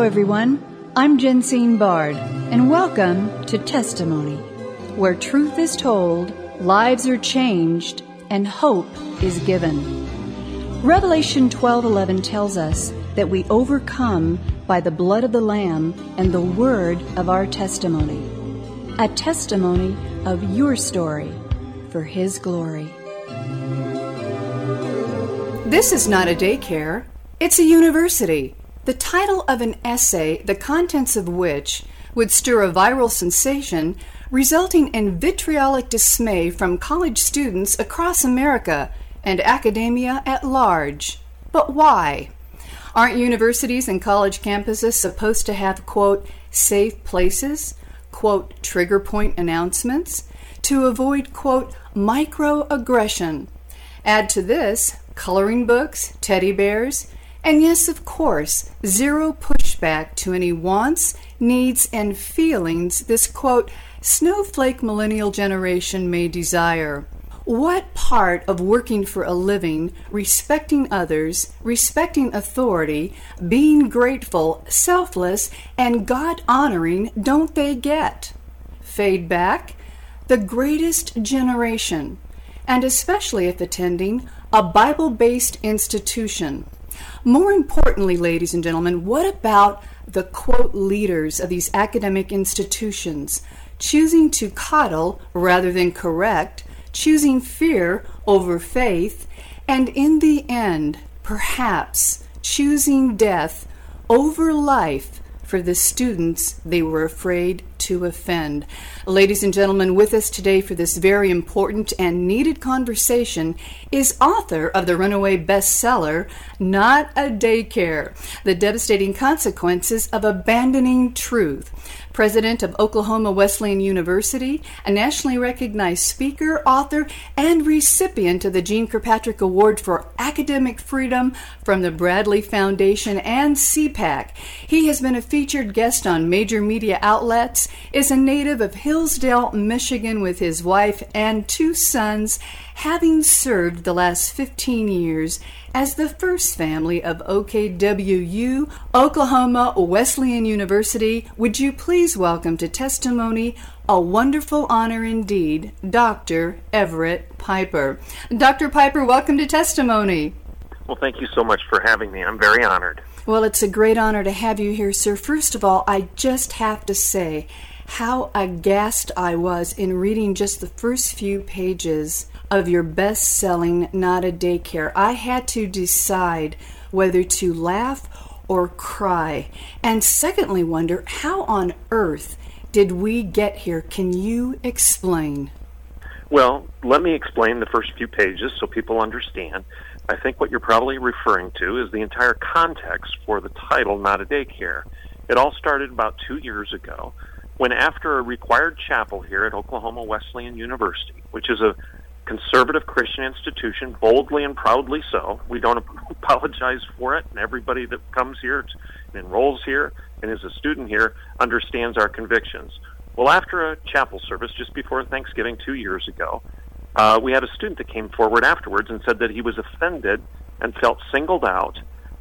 everyone. I'm Jensine Bard, and welcome to Testimony, where truth is told, lives are changed, and hope is given. Revelation 12:11 tells us that we overcome by the blood of the Lamb and the word of our testimony. A testimony of your story for His glory. This is not a daycare, it's a university. The title of an essay, the contents of which would stir a viral sensation, resulting in vitriolic dismay from college students across America and academia at large. But why? Aren't universities and college campuses supposed to have, quote, safe places, quote, trigger point announcements, to avoid, quote, microaggression? Add to this coloring books, teddy bears, and yes, of course, zero pushback to any wants, needs, and feelings this, quote, snowflake millennial generation may desire. What part of working for a living, respecting others, respecting authority, being grateful, selfless, and God-honoring don't they get? Fade back? The greatest generation, and especially if attending a Bible-based institution. More importantly, ladies and gentlemen, what about the, quote, leaders of these academic institutions, choosing to coddle rather than correct, choosing fear over faith, and in the end, perhaps, choosing death over life for the students they were afraid to offend? Ladies and gentlemen, with us today for this very important and needed conversation is author of the runaway bestseller, Not a Daycare: The Devastating Consequences of Abandoning Truth. President of Oklahoma Wesleyan University, a nationally recognized speaker, author, and recipient of the Jeane Kirkpatrick Award for Academic Freedom from the Bradley Foundation and CPAC. He has been a featured guest on major media outlets, is a native of Hillsdale, Michigan, with his wife and 2 sons, having served the last 15 years as the first family of OKWU, Oklahoma Wesleyan University. Would you please welcome to Testimony, a wonderful honor indeed, Dr. Everett Piper. Dr. Piper, welcome to Testimony. Well, thank you so much for having me. I'm very honored. Well, it's a great honor to have you here, sir. First of all, I just have to say how aghast I was in reading just the first few pages of your best-selling Not a Daycare. I had to decide whether to laugh or cry. And secondly, wonder, how on earth did we get here? Can you explain? Well, let me explain the first few pages so people understand. I think what you're probably referring to is the entire context for the title, Not a Daycare. It all started about 2 years ago when, after a required chapel here at Oklahoma Wesleyan University, which is a conservative Christian institution, boldly and proudly so. We don't apologize for it, and everybody that comes here and enrolls here and is a student here understands our convictions. Well, after a chapel service just before Thanksgiving 2 years ago, we had a student that came forward afterwards and said that he was offended and felt singled out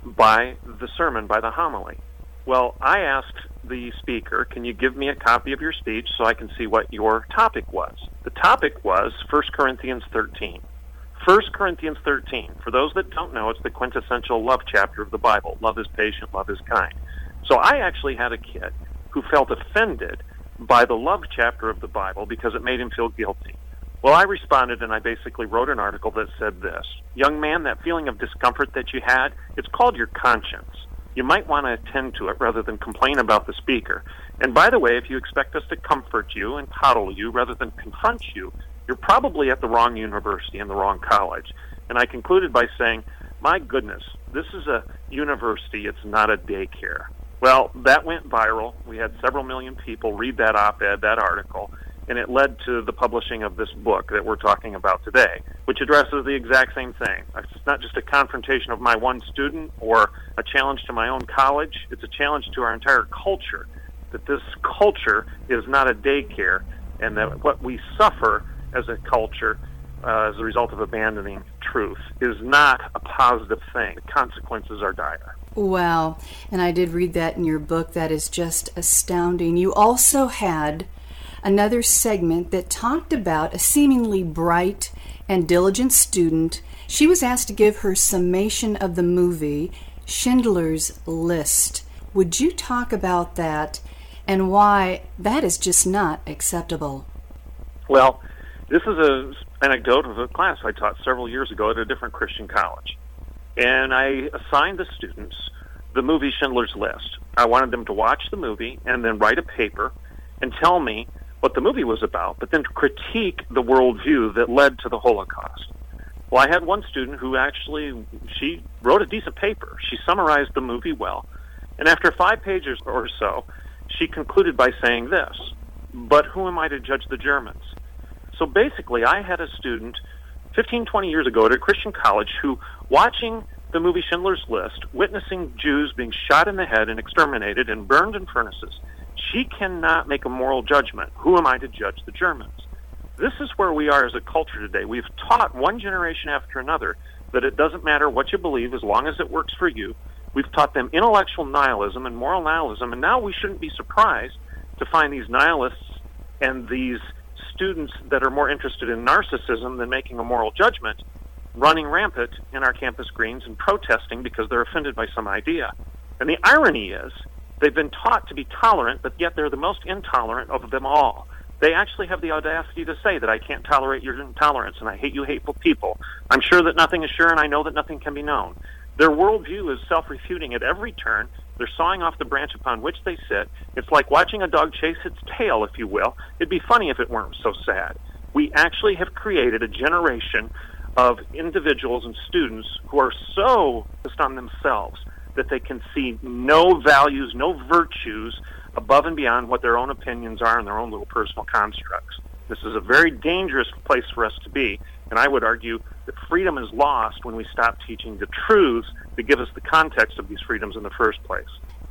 by the sermon, by the homily. Well, I asked the speaker, can you give me a copy of your speech so I can see what your topic was? The topic was 1 Corinthians 13. 1 Corinthians 13, for those that don't know, it's the quintessential love chapter of the Bible. Love is patient, love is kind. So I actually had a kid who felt offended by the love chapter of the Bible because it made him feel guilty. Well, I responded and I basically wrote an article that said this: young man, that feeling of discomfort that you had, it's called your conscience. You might want to attend to it rather than complain about the speaker. And by the way, if you expect us to comfort you and coddle you rather than confront you, you're probably at the wrong university and the wrong college. And I concluded by saying, my goodness, this is a university, it's not a daycare. Well, that went viral. We had several million people read that op-ed, that article, and it led to the publishing of this book that we're talking about today, which addresses the exact same thing. It's not just a confrontation of my one student or a challenge to my own college. It's a challenge to our entire culture, that this culture is not a daycare, and that what we suffer as a culture as a result of abandoning truth is not a positive thing. The consequences are dire. Wow. And I did read that in your book. That is just astounding. You also had another segment that talked about a seemingly bright and diligent student. She was asked to give her summation of the movie Schindler's List. Would you talk about that and why that is just not acceptable? Well, this is an anecdote of a class I taught several years ago at a different Christian college. And I assigned the students the movie Schindler's List. I wanted them to watch the movie and then write a paper and tell me what the movie was about, but then to critique the worldview that led to the Holocaust. Well, I had one student who she wrote a decent paper. She summarized the movie well. And after 5 pages or so, she concluded by saying this, "But who am I to judge the Germans?" So basically, I had a student 15, 20 years ago at a Christian college who, watching the movie Schindler's List, witnessing Jews being shot in the head and exterminated and burned in furnaces, she cannot make a moral judgment. Who am I to judge the Germans? This is where we are as a culture today. We've taught one generation after another that it doesn't matter what you believe as long as it works for you. We've taught them intellectual nihilism and moral nihilism, and now we shouldn't be surprised to find these nihilists and these students that are more interested in narcissism than making a moral judgment running rampant in our campus greens and protesting because they're offended by some idea. And the irony is they've been taught to be tolerant, but yet they're the most intolerant of them all. They actually have the audacity to say that I can't tolerate your intolerance and I hate you hateful people. I'm sure that nothing is sure and I know that nothing can be known. Their worldview is self-refuting at every turn. They're sawing off the branch upon which they sit. It's like watching a dog chase its tail, if you will. It'd be funny if it weren't so sad. We actually have created a generation of individuals and students who are so focused on themselves that they can see no values, no virtues above and beyond what their own opinions are and their own little personal constructs. This is a very dangerous place for us to be, and I would argue that freedom is lost when we stop teaching the truths that give us the context of these freedoms in the first place.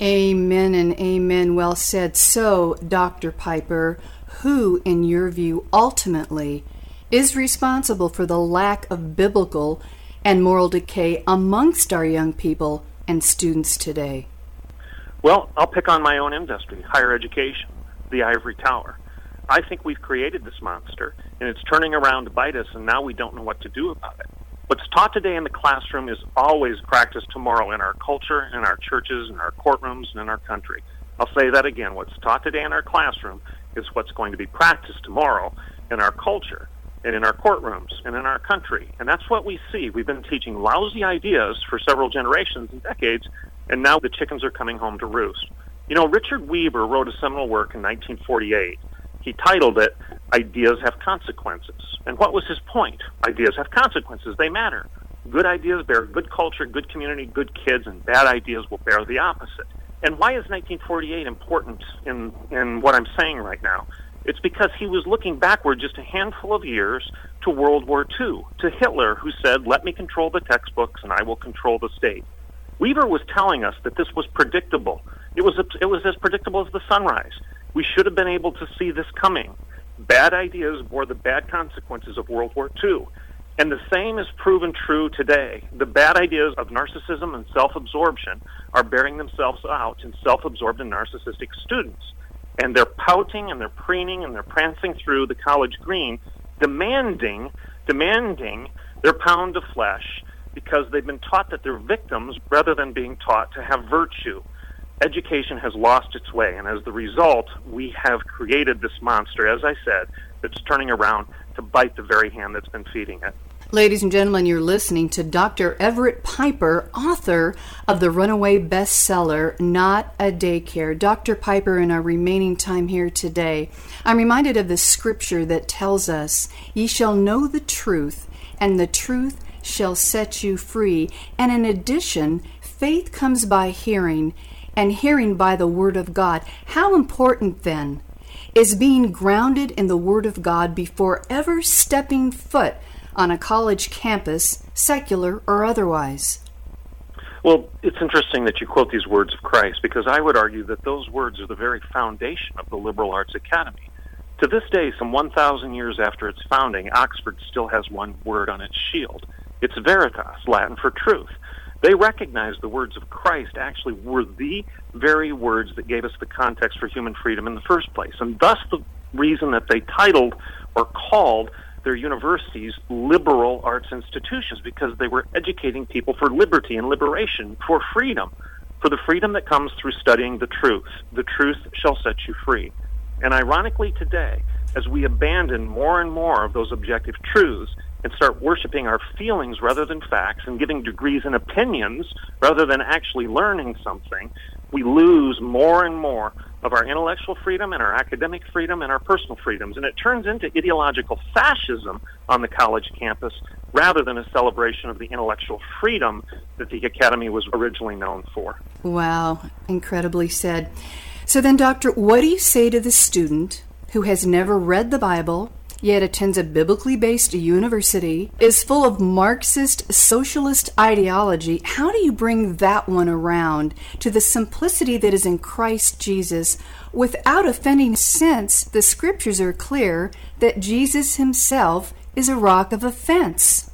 Amen and amen. Well said. So, Dr. Piper, who, in your view, ultimately is responsible for the lack of biblical and moral decay amongst our young people and students today? Well, I'll pick on my own industry, higher education, the ivory tower. I think we've created this monster, and it's turning around to bite us, and now we don't know what to do about it. What's taught today in the classroom is always practiced tomorrow in our culture, in our churches, in our courtrooms, and in our country. I'll say that again. What's taught today in our classroom is what's going to be practiced tomorrow in our culture, and in our courtrooms, and in our country. And that's what we see. We've been teaching lousy ideas for several generations and decades, and now the chickens are coming home to roost. You know, Richard Weaver wrote a seminal work in 1948. He titled it, Ideas Have Consequences. And what was his point? Ideas have consequences. They matter. Good ideas bear good culture, good community, good kids, and bad ideas will bear the opposite. And why is 1948 important in what I'm saying right now? It's because he was looking backward just a handful of years to World War II, to Hitler, who said, "Let me control the textbooks and I will control the state." Weaver was telling us that this was predictable. It was as predictable as the sunrise. We should have been able to see this coming. Bad ideas bore the bad consequences of World War II. And the same is proven true today. The bad ideas of narcissism and self-absorption are bearing themselves out in self-absorbed and narcissistic students. And they're pouting and they're preening and they're prancing through the college green, demanding their pound of flesh because they've been taught that they're victims rather than being taught to have virtue. Education has lost its way, and as the result, we have created this monster, as I said, that's turning around to bite the very hand that's been feeding it. Ladies and gentlemen, you're listening to Dr. Everett Piper, author of the runaway bestseller, Not a Daycare. Dr. Piper, in our remaining time here today, I'm reminded of the scripture that tells us, "Ye shall know the truth, and the truth shall set you free." And in addition, faith comes by hearing, and hearing by the Word of God. How important, then, is being grounded in the Word of God before ever stepping foot on a college campus, secular or otherwise? Well, it's interesting that you quote these words of Christ, because I would argue that those words are the very foundation of the liberal arts academy. To this day, some 1,000 years after its founding, Oxford still has one word on its shield. It's veritas, Latin for truth. They recognized the words of Christ actually were the very words that gave us the context for human freedom in the first place, and thus the reason that they titled or called their universities liberal arts institutions, because they were educating people for liberty and liberation, for freedom, for the freedom that comes through studying the truth. The truth shall set you free. And ironically today, as we abandon more and more of those objective truths and start worshiping our feelings rather than facts and giving degrees and opinions rather than actually learning something, we lose more and more of our intellectual freedom and our academic freedom and our personal freedoms. And it turns into ideological fascism on the college campus rather than a celebration of the intellectual freedom that the academy was originally known for. Wow, incredibly said. So then, Doctor, what do you say to the student who has never read the Bible, yet attends a biblically based university, is full of Marxist, socialist ideology? How do you bring that one around to the simplicity that is in Christ Jesus without offending, since the scriptures are clear that Jesus himself is a rock of offense?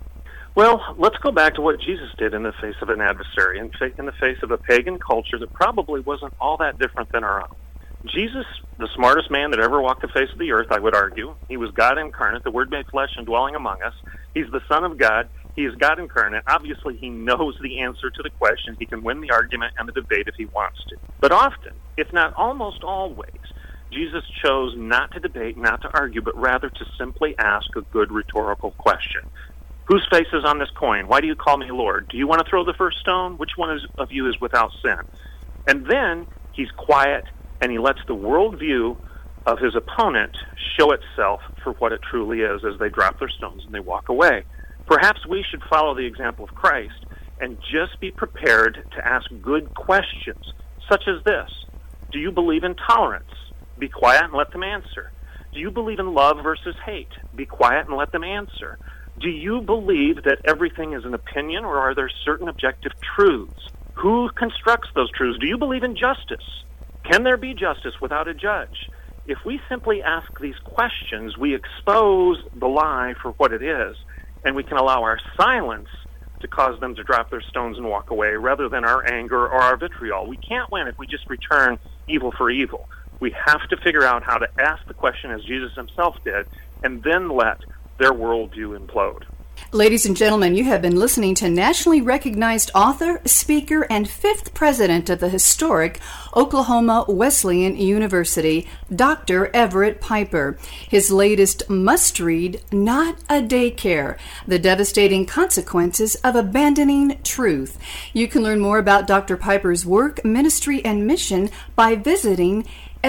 Well, let's go back to what Jesus did in the face of an adversary, in the face of a pagan culture that probably wasn't all that different than our own. Jesus, the smartest man that ever walked the face of the earth, I would argue. He was God incarnate, the Word made flesh and dwelling among us. He's the Son of God. He is God incarnate. Obviously, he knows the answer to the question. He can win the argument and the debate if he wants to. But often, if not almost always, Jesus chose not to debate, not to argue, but rather to simply ask a good rhetorical question. Whose face is on this coin? Why do you call me Lord? Do you want to throw the first stone? Which one of you is without sin? And then he's quiet, and he lets the worldview of his opponent show itself for what it truly is as they drop their stones and they walk away. Perhaps we should follow the example of Christ and just be prepared to ask good questions, such as this. Do you believe in tolerance? Be quiet and let them answer. Do you believe in love versus hate? Be quiet and let them answer. Do you believe that everything is an opinion, or are there certain objective truths? Who constructs those truths? Do you believe in justice? Can there be justice without a judge? If we simply ask these questions, we expose the lie for what it is, and we can allow our silence to cause them to drop their stones and walk away, rather than our anger or our vitriol. We can't win if we just return evil for evil. We have to figure out how to ask the question as Jesus himself did, and then let their worldview implode. Ladies and gentlemen, you have been listening to nationally recognized author, speaker, and fifth president of the historic Oklahoma Wesleyan University, Dr. Everett Piper. His latest must-read, Not a Daycare: The Devastating Consequences of Abandoning Truth. You can learn more about Dr. Piper's work, ministry, and mission by visiting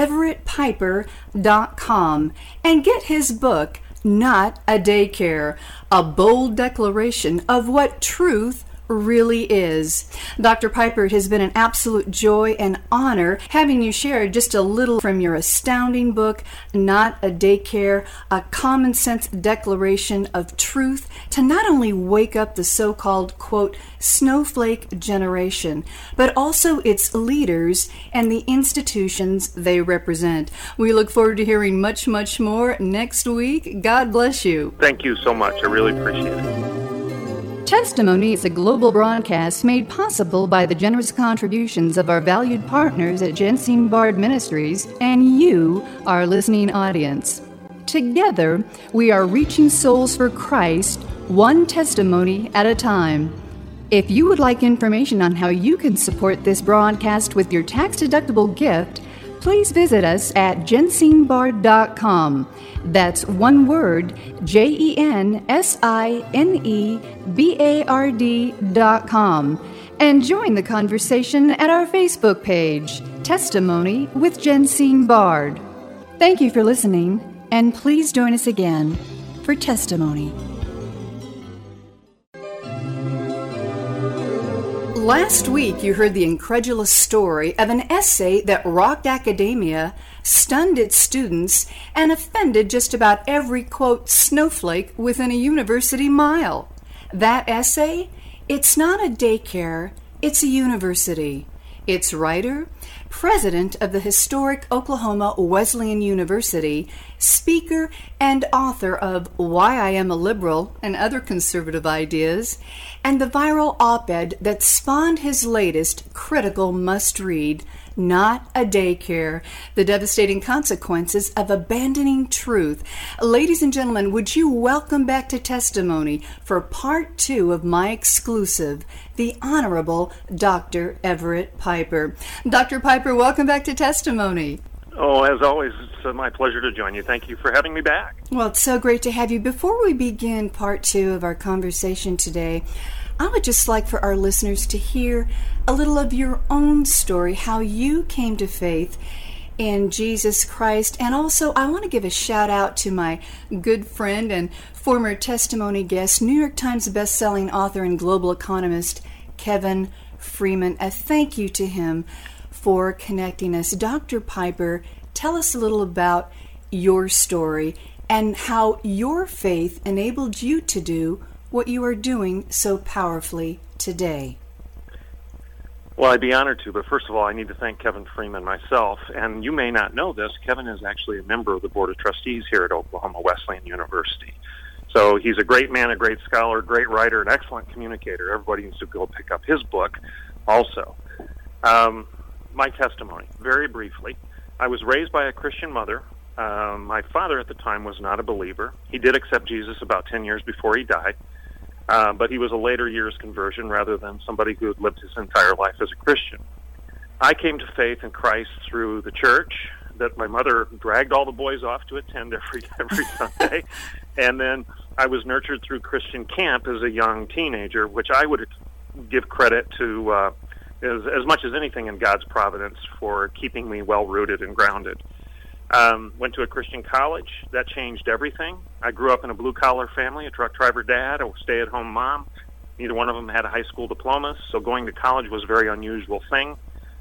everettpiper.com and get his book, Not a Daycare, a bold declaration of what truth really is. Dr. Piper, it has been an absolute joy and honor having you share just a little from your astounding book, Not a Daycare, a common sense declaration of truth to not only wake up the so-called, quote, snowflake generation, but also its leaders and the institutions they represent. We look forward to hearing much, much more next week. God bless you. Thank you so much. I really appreciate it. Testimony is a global broadcast made possible by the generous contributions of our valued partners at Jensine Bard Ministries and you, our listening audience. Together, we are reaching souls for Christ, one testimony at a time. If you would like information on how you can support this broadcast with your tax-deductible gift, please visit us at jensinebard.com. That's one word, JENSINEBARD.com. And join the conversation at our Facebook page, Testimony with Jensine Bard. Thank you for listening, and please join us again for Testimony. Last week, you heard the incredulous story of an essay that rocked academia, stunned its students, and offended just about every, quote, snowflake within a university mile. That essay? It's not a daycare, it's a university. Its writer, president of the historic Oklahoma Wesleyan University, speaker and author of Why I Am a Liberal and Other Conservative Ideas, and the viral op-ed that spawned his latest critical must-read, Not a Daycare, The Devastating Consequences of Abandoning Truth. Ladies and gentlemen, would you welcome back to Testimony for part 2 of my exclusive, the Honorable Dr. Everett Piper. Dr. Piper, welcome back to Testimony. Oh, as always, it's my pleasure to join you. Thank you for having me back. Well, it's so great to have you. Before we begin part 2 of our conversation today, I would just like for our listeners to hear a little of your own story, how you came to faith in Jesus Christ. And also, I want to give a shout out to my good friend and former Testimony guest, New York Times best-selling author and global economist, Kevin Freeman. A thank you to him for connecting us. Dr. Piper, tell us a little about your story and how your faith enabled you to do what you are doing so powerfully today. Well, I'd be honored to, but first of all, I need to thank Kevin Freeman myself. And you may not know this, Kevin is actually a member of the Board of Trustees here at Oklahoma Wesleyan University. So he's a great man, a great scholar, great writer, an excellent communicator. Everybody needs to go pick up his book also. My testimony, very briefly. I was raised by a Christian mother. My father at the time was not a believer. He did accept Jesus about 10 years before he died. But he was a later years conversion rather than somebody who had lived his entire life as a Christian. I came to faith in Christ through the church that my mother dragged all the boys off to attend every Sunday. And then I was nurtured through Christian camp as a young teenager, which I would give credit to as much as anything in God's providence for keeping me well-rooted and grounded. Went to a Christian college. That changed everything. I grew up in a blue-collar family, a truck driver dad, a stay-at-home mom. Neither one of them had a high school diploma, so going to college was a very unusual thing.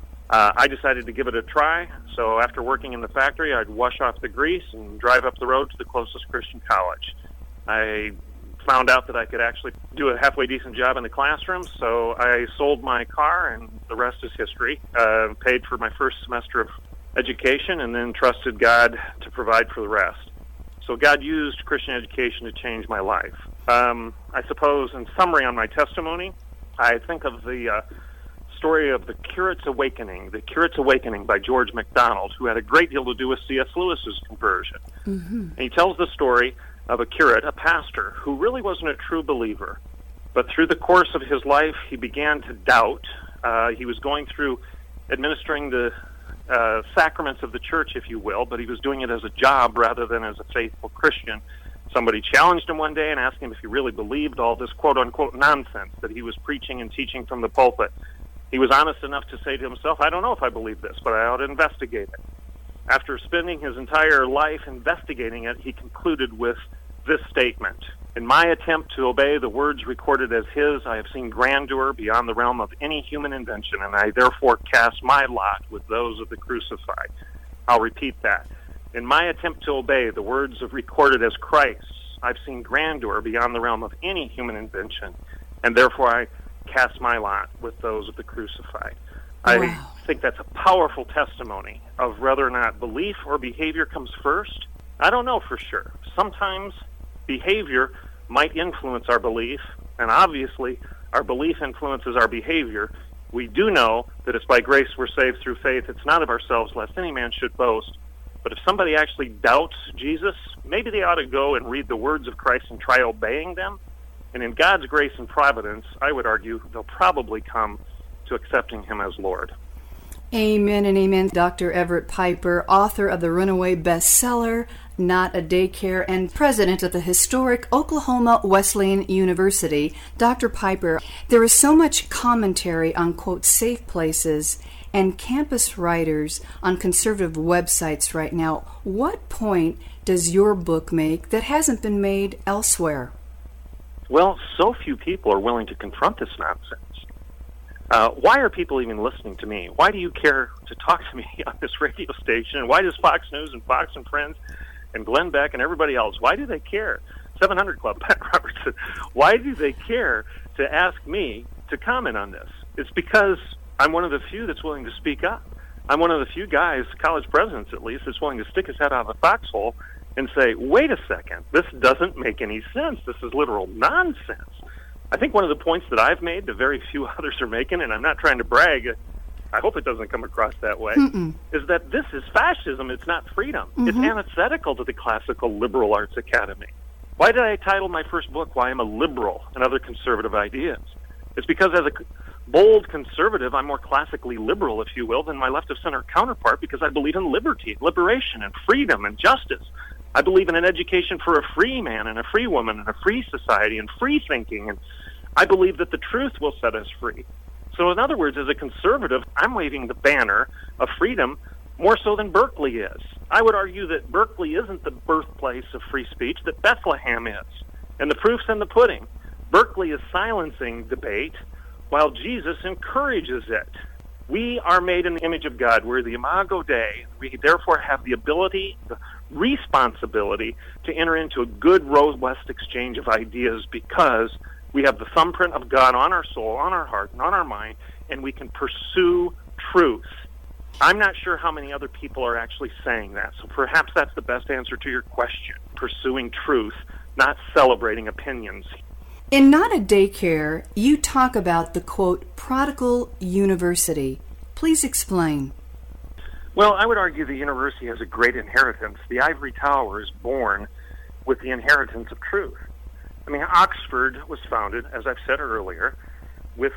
I decided to give it a try, so after working in the factory, I'd wash off the grease and drive up the road to the closest Christian college. I found out that I could actually do a halfway decent job in the classroom, so I sold my car, and the rest is history. Paid for my first semester of education and then trusted God to provide for the rest. So God used Christian education to change my life. I suppose, in summary on my testimony, I think of the story of the Curate's Awakening, by George MacDonald, who had a great deal to do with C.S. Lewis's conversion. Mm-hmm. And he tells the story of a curate, a pastor, who really wasn't a true believer. But through the course of his life, he began to doubt. He was going through administering the sacraments of the church, if you will, but he was doing it as a job rather than as a faithful Christian. Somebody challenged him one day and asked him if he really believed all this quote-unquote nonsense that he was preaching and teaching from the pulpit. He was honest enough to say to himself, I don't know if I believe this, but I ought to investigate it. After spending his entire life investigating it, he concluded with this statement: in my attempt to obey the words recorded as his, I have seen grandeur beyond the realm of any human invention, and I therefore cast my lot with those of the crucified. I'll repeat that. In my attempt to obey the words of recorded as Christ's, I've seen grandeur beyond the realm of any human invention, and therefore I cast my lot with those of the crucified. Wow. I think that's a powerful testimony of whether or not belief or behavior comes first. I don't know for sure. Sometimes behavior might influence our belief, and obviously our belief influences our behavior. We do know that it's by grace we're saved through faith. It's not of ourselves, lest any man should boast. But if somebody actually doubts Jesus, maybe they ought to go and read the words of Christ and try obeying them. And in God's grace and providence, I would argue they'll probably come to accepting him as Lord. Amen and amen. Dr. Everett Piper, author of the runaway bestseller, Not a Daycare, and president of the historic Oklahoma Wesleyan University. Dr. Piper, there is so much commentary on, quote, safe places and campus writers on conservative websites right now. What point does your book make that hasn't been made elsewhere? Well, so few people are willing to confront this nonsense. Why are people even listening to me? Why do you care to talk to me on this radio station? And why does Fox News and Fox and Friends and Glenn Beck and everybody else, why do they care? 700 Club, Pat Robertson, why do they care to ask me to comment on this? It's because I'm one of the few that's willing to speak up. I'm one of the few guys, college presidents at least, that's willing to stick his head out of the foxhole and say, wait a second, this doesn't make any sense. This is literal nonsense. I think one of the points that I've made, that very few others are making, and I'm not trying to brag, I hope it doesn't come across that way, is that this is fascism, it's not freedom. It's antithetical to the classical liberal arts academy. Why did I title my first book, Why I'm a Liberal and Other Conservative Ideas? It's because as a bold conservative, I'm more classically liberal, if you will, than my left-of-center counterpart, because I believe in liberty, liberation, and freedom, and justice. I believe in an education for a free man and a free woman and a free society and free thinking, and I believe that the truth will set us free. So in other words, as a conservative, I'm waving the banner of freedom more so than Berkeley is. I would argue that Berkeley isn't the birthplace of free speech, that Bethlehem is. And the proof's in the pudding. Berkeley is silencing debate, while Jesus encourages it. We are made in the image of God. We're the Imago Dei. We therefore have the ability, the responsibility to enter into a good robust exchange of ideas, because we have the thumbprint of God on our soul, on our heart, and on our mind, and we can pursue truth. I'm not sure how many other people are actually saying that, so perhaps that's the best answer to your question, pursuing truth, not celebrating opinions. In Not a Daycare, you talk about the, quote, prodigal university. Please explain. Well, I would argue the university has a great inheritance. The ivory tower is born with the inheritance of truth. I mean, Oxford was founded, as I've said earlier, with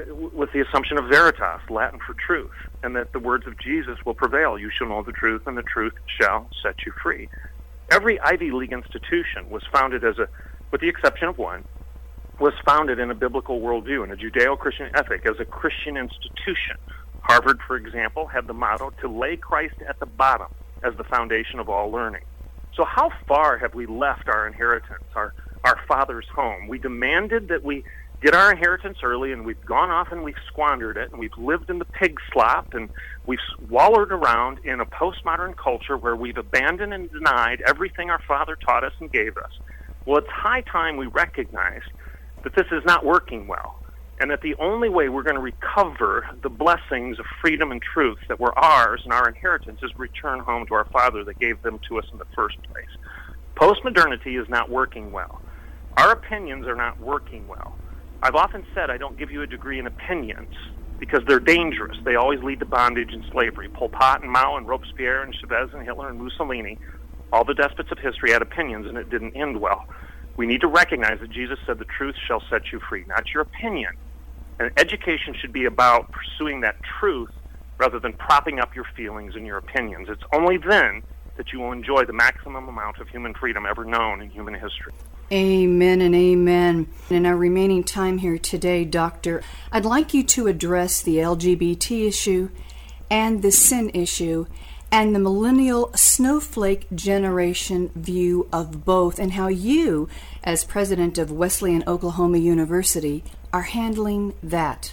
the assumption of veritas, Latin for truth, and that the words of Jesus will prevail. You shall know the truth, and the truth shall set you free. Every Ivy League institution was founded with the exception of one, was founded in a biblical worldview, in a Judeo-Christian ethic, as a Christian institution. Harvard, for example, had the motto to lay Christ at the bottom as the foundation of all learning. So how far have we left our inheritance, our Father's home? We demanded that we get our inheritance early, and we've gone off and we've squandered it, and we've lived in the pig slop, and we've wallowed around in a postmodern culture where we've abandoned and denied everything our Father taught us and gave us. Well, it's high time we recognize that this is not working well, and that the only way we're going to recover the blessings of freedom and truth that were ours and our inheritance is return home to our Father that gave them to us in the first place. Postmodernity is not working well. Our opinions are not working well. I've often said I don't give you a degree in opinions because they're dangerous. They always lead to bondage and slavery. Pol Pot and Mao and Robespierre and Chavez and Hitler and Mussolini, all the despots of history had opinions, and it didn't end well. We need to recognize that Jesus said the truth shall set you free, not your opinion. And education should be about pursuing that truth rather than propping up your feelings and your opinions. It's only then that you will enjoy the maximum amount of human freedom ever known in human history. Amen and amen. In our remaining time here today, Doctor, I'd like you to address the LGBT issue and the sin issue and the millennial snowflake generation view of both, and how you, as president of Wesleyan Oklahoma University, are handling that.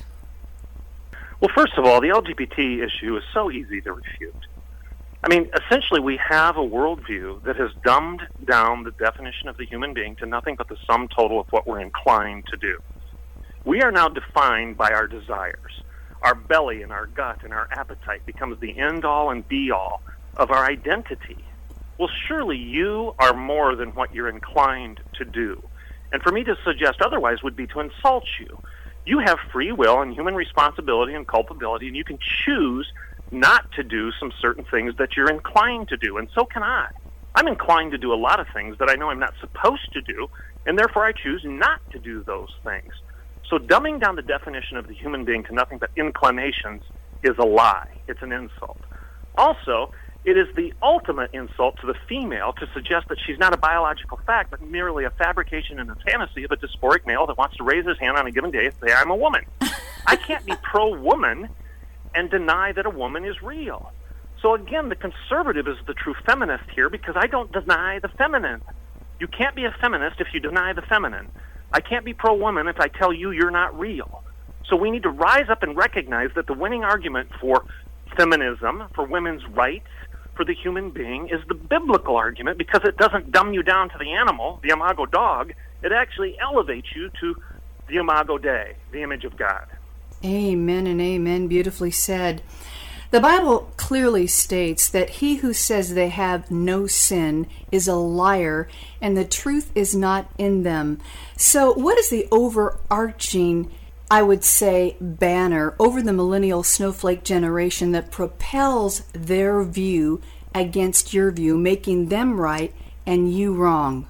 Well, first of all, the LGBT issue is so easy to refute. I mean, essentially, we have a worldview that has dumbed down the definition of the human being to nothing but the sum total of what we're inclined to do. We are now defined by our desires. Our belly and our gut and our appetite becomes the end-all and be-all of our identity. Well, surely you are more than what you're inclined to do. And for me to suggest otherwise would be to insult you. You have free will and human responsibility and culpability, and you can choose not to do some certain things that you're inclined to do, and so can I. I'm inclined to do a lot of things that I know I'm not supposed to do, and therefore I choose not to do those things. So dumbing down the definition of the human being to nothing but inclinations is a lie. It's an insult. Also, it is the ultimate insult to the female to suggest that she's not a biological fact, but merely a fabrication and a fantasy of a dysphoric male that wants to raise his hand on a given day and say, I'm a woman. I can't be pro-woman and deny that a woman is real. So again, the conservative is the true feminist here, because I don't deny the feminine. You can't be a feminist if you deny the feminine. I can't be pro-woman if I tell you you're not real. So we need to rise up and recognize that the winning argument for feminism, for women's rights, for the human being is the biblical argument, because it doesn't dumb you down to the animal, the imago dog. It actually elevates you to the imago Dei, the image of God. Amen and amen. Beautifully said. The Bible clearly states that he who says they have no sin is a liar and the truth is not in them. So what is the overarching, I would say, banner over the millennial snowflake generation that propels their view against your view, making them right and you wrong?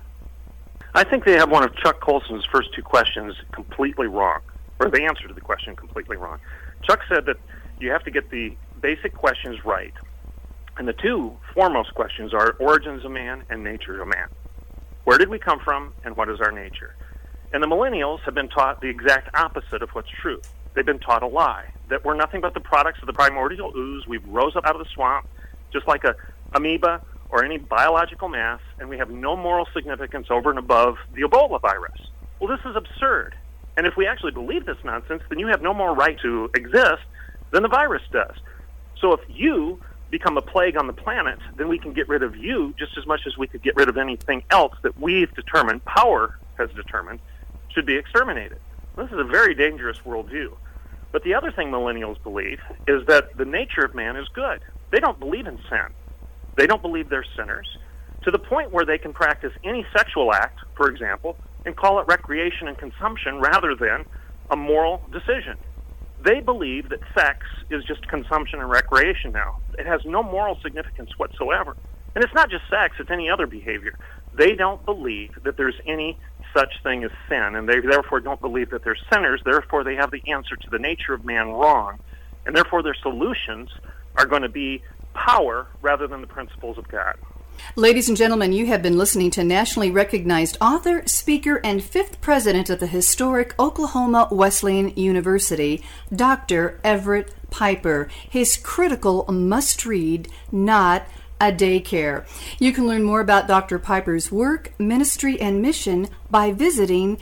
I think they have one of Chuck Colson's first two questions completely wrong, or the answer to the question completely wrong. Chuck said that you have to get the basic questions right. And the two foremost questions are origins of man and nature of man. Where did we come from and what is our nature? And the millennials have been taught the exact opposite of what's true. They've been taught a lie, that we're nothing but the products of the primordial ooze. We've rose up out of the swamp, just like a amoeba or any biological mass, and we have no moral significance over and above the Ebola virus. Well, this is absurd. And if we actually believe this nonsense, then you have no more right to exist than the virus does. So if you become a plague on the planet, then we can get rid of you just as much as we could get rid of anything else that we've determined, power has determined, should be exterminated. This is a very dangerous worldview. But the other thing millennials believe is that the nature of man is good. They don't believe in sin. They don't believe they're sinners, to the point where they can practice any sexual act, for example, and call it recreation and consumption rather than a moral decision. They believe that sex is just consumption and recreation now. It has no moral significance whatsoever. And it's not just sex, it's any other behavior. They don't believe that there's any such thing as sin, and they therefore don't believe that they're sinners. Therefore, they have the answer to the nature of man wrong, and therefore their solutions are going to be power rather than the principles of God. Ladies and gentlemen, you have been listening to nationally recognized author, speaker, and fifth president of the historic Oklahoma Wesleyan University, Dr. Everett Piper. His critical must-read, Not a Daycare. You can learn more about Dr. Piper's work, ministry, and mission by visiting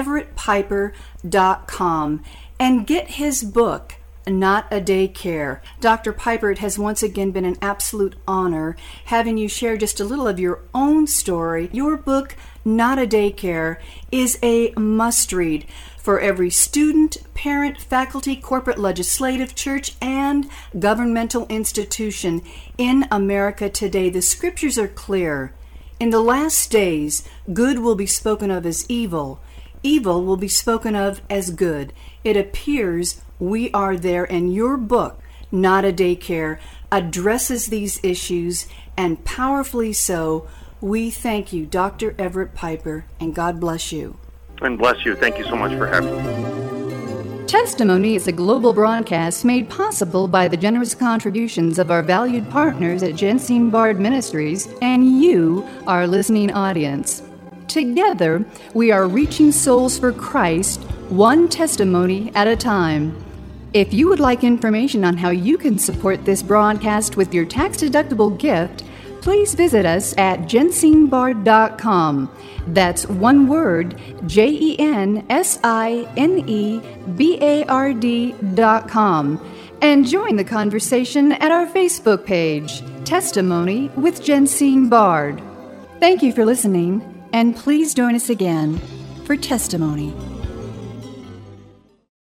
everettpiper.com and get his book, Not a Daycare. Dr. Piper, it has once again been an absolute honor having you share just a little of your own story. Your book, Not a Daycare, is a must-read for every student, parent, faculty, corporate, legislative, church, and governmental institution in America today. The scriptures are clear. In the last days, good will be spoken of as evil. Evil will be spoken of as good. It appears we are there, and your book, Not a Daycare, addresses these issues, and powerfully so. We thank you, Dr. Everett Piper, and God bless you. And bless you. Thank you so much for having me. Testimony is a global broadcast made possible by the generous contributions of our valued partners at Jensine Bard Ministries and you, our listening audience. Together, we are reaching souls for Christ, one testimony at a time. If you would like information on how you can support this broadcast with your tax-deductible gift, please visit us at jensinebard.com. That's one word, JENSINEBARD.com. And join the conversation at our Facebook page, Testimony with Jensine Bard. Thank you for listening, and please join us again for Testimony.